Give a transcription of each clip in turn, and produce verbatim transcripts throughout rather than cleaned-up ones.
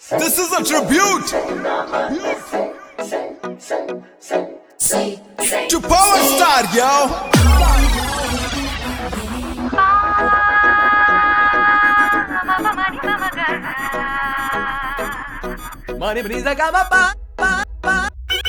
This is a tribute to Power Star, yo. Money, please, I got my pa pa pa.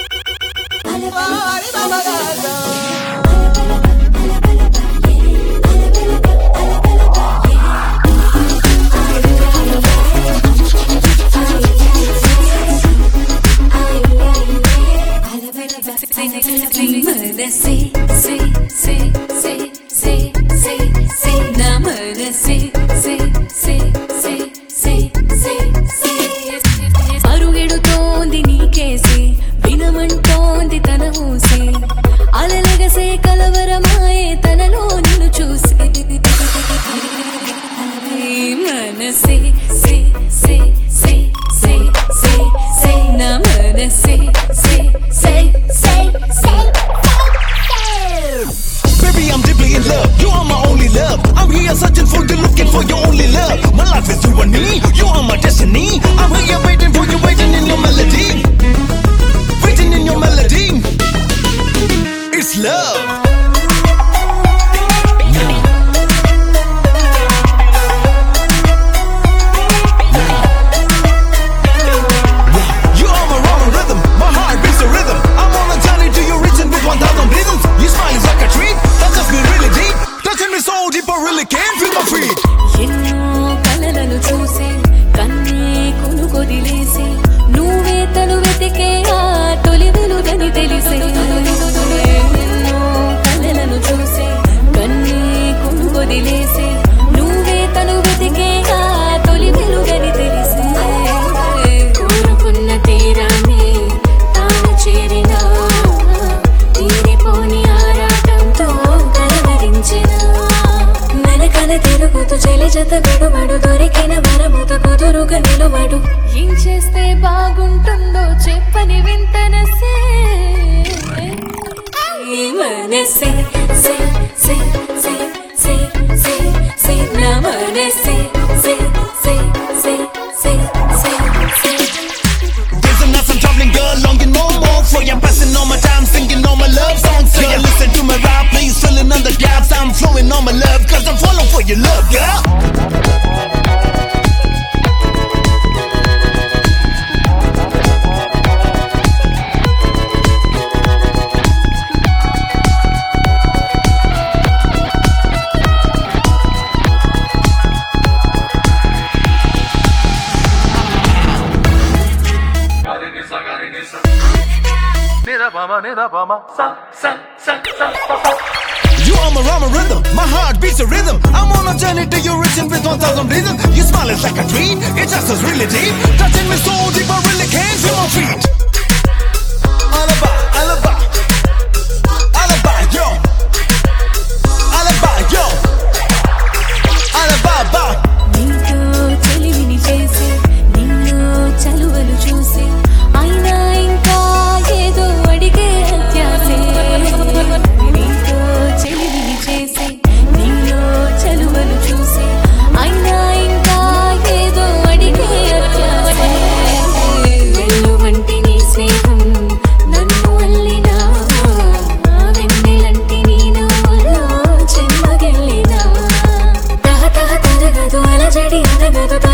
Say, say, say, say, say, say, say, namana say, say, say, say, say, say, say. అరుగెడుతోంది నీకేసే వినమంటోంది తన ఊసే అలలగసే కలవరమాయే తనలో నిన్ను చూసే మనసే సే సే సే సే సే సే నమనసే సే సే సే సే. Baby, I'm deeply in love. You are my only love. I'm here searching for you, looking for your only love. My life is you and me. You are my destiny. I'm here waiting for you, waiting in your melody. Waiting in your melody. It's love. You are my rhyme and rhythm. My heart beats a rhythm. I'm on a journey to your region with one thousand rhythms. You smile is like a treat. Touches me really deep. Touching me so deep I really can't feel my feet. ఎన్నో కలలను చూసి కన్నే కొనుకొదిలేసి నువ్వే తను వెతికే ఆ తొలి వెలుగని తెలిసే ఎన్నో కలలను చూసి కన్నే కొనుకొదిలేసి నువ్వే తను వెతికే ఆ తొలి వెలుగని తెలిసే కోరుకున్న తీరాన్ని తాను చేరినా తీరిపోని ఆరాటంతో కలవరించిన మెలకల తిరుగుతూ చెలి జత గడుబడు దొరికిన వరముతో కుదురుగా నిలబడు ఏం చేస్తే బాగుంటుందో చెప్పని వింతనసే మనసే సే సే సే సే సే సే నా మనసే సే సే సే సే సే సే. There's a nice I'm traveling, girl, longing no more for you. Passing all my time, singing all my love songs. So you listen to my rap, please filling in the gaps. I'm flowing on my love, cause I'm falling for your love, girl. You are my rhyme and rhythm. My heart beats a rhythm. I'm on a journey to your region with one thousand rhythms. Your smile is like a dream. It just is really deep. Touching me so deep I really can't feel my feet. Alibi, alibi, alibi, yo. Alibi, yo. Alibi, bye. నీతో చెలివిని చేసి నిన్ను చలువలు చూసి అయినా ఇంకా ఏదో అడిగే అత్యాసే నీతో చెలివిని చేసి నిన్ను చలువలు చూసి అయినా ఇంకా ఏదో అడిగే అత్యాసే వెళ్ళు వంటి నీ స్నేహం నన్ను అల్లినా వెన్నెలంటి నీ నవ్వులో చెమ్మగిల్లినా తహ తహ తరగదు అలజడి అనగదు